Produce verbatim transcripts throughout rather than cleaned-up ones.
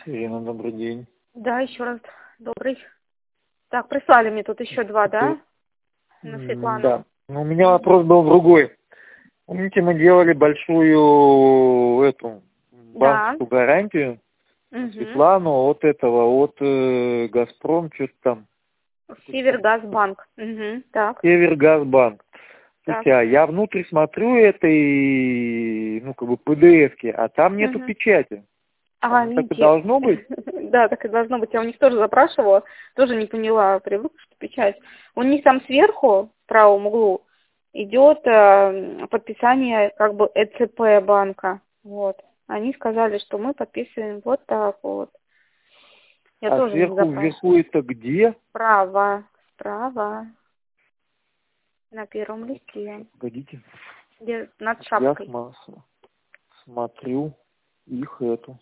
Ирина, добрый день. Да, еще раз добрый. Так, прислали мне тут еще два, да? На М, Светлану. Да. Но у меня вопрос был другой. Помните, мы делали большую эту Да. банковскую гарантию на Угу. Светлану от этого, от э, Газпром, что-то там. Севергазбанк. Угу. Так. Севергазбанк. Так. Слушайте, а я внутрь смотрю этой, ну, как бы, пи ди эф-ки, а там нету Угу. печати. Ага, Оно так и видите. должно быть? Да, так и должно быть. Я у них тоже запрашивала, тоже не поняла, привыкла, что печать. У них там сверху, в правом углу, идет э, подписание как бы э цэ пэ банка. Вот. Они сказали, что мы подписываем вот так вот. Я А тоже не сверху вверху запрашивала. это где? Справа, справа, на первом листе, Погодите. где над Я шапкой. сма- смотрю их эту.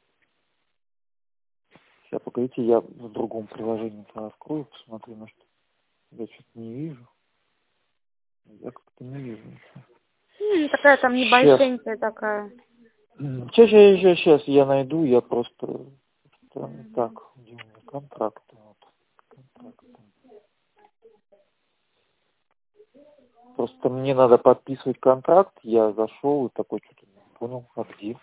Сейчас, погодите, я в другом приложении открою, посмотрю, может, я что-то не вижу. Я как-то не вижу ничего. М, Такая там Сейчас. небольшенькая такая. Сейчас, сейчас, сейчас я найду, я просто... там, Так, где у меня контракты? Вот. Контракты. Просто мне надо подписывать контракт, я зашел и такой, что-то не понял, а где?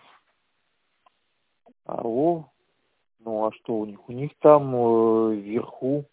А, о, ну а что у них? У них там э, вверху...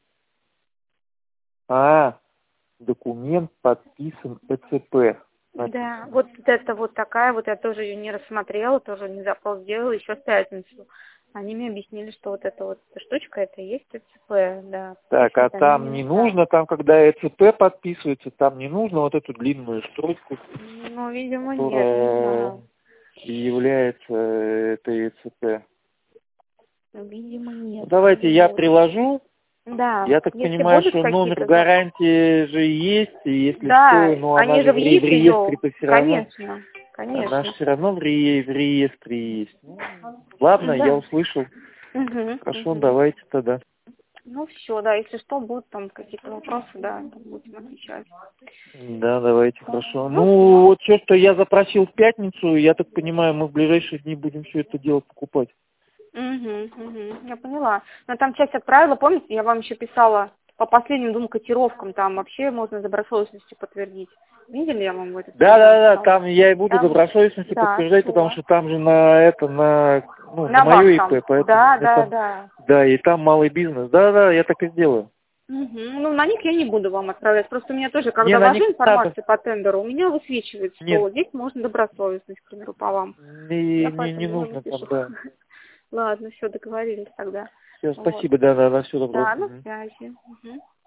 А, документ подписан э цэ пэ. Да, Написано. вот это вот такая, вот я тоже ее не рассмотрела, тоже не запрос сделала, еще в пятницу. Они мне объяснили, что вот эта вот эта штучка, это и есть э цэ пэ, да. Так, а Подписывают они там не именно так. нужно, там, когда э цэ пэ подписывается, там не нужно вот эту длинную строчку, Ну, видимо, нет, не которая знаю. и является э, этой э цэ пэ. Видимо, Ну, нет. давайте я Видимо, вот. приложу. Да, Я так если понимаю, будут что номер какие-то за... гарантии же есть, и если Да, что, ну она они же же в в, ре- в ЕИС ее, реестре-то все равно, конечно, она же конечно. все равно в, ре- в реестре есть. Ну, ладно, я Да. услышал. Угу, Хорошо, угу. давайте тогда. Ну все, да, если что, будут там какие-то вопросы, да, будем отвечать. Да, давайте, хорошо. Ну Ну, все. вот все, что я запросил в пятницу, я так понимаю, мы в ближайшие дни будем все это дело покупать. Угу, угу, я поняла. Но там часть отправила, помните, я вам еще писала по последним двум котировкам, там вообще можно добросовестностью подтвердить. Видели, я вам в этот Да, телефон да, да, писала? там я и буду Там, добросовестности да, подтверждать, потому все. что там же на это, на, ну, на На мое и вашем. пэ, поэтому Да, мне да, там, да. да, и там малый бизнес. Да, да, я так и сделаю. Угу. Ну, на них я не буду вам отправлять. Просто у меня тоже, Не, когда на них ввожу надо. информацию по тендеру, у меня высвечивает, Нет, что здесь можно добросовестность, к примеру, по вам. не, Я не, не поэтому его не нужно там, пишу. да. Ладно, все, договорились тогда. Все, Вот. спасибо, да, да, да, все добро. Да, на Мгм. связи. Мгм.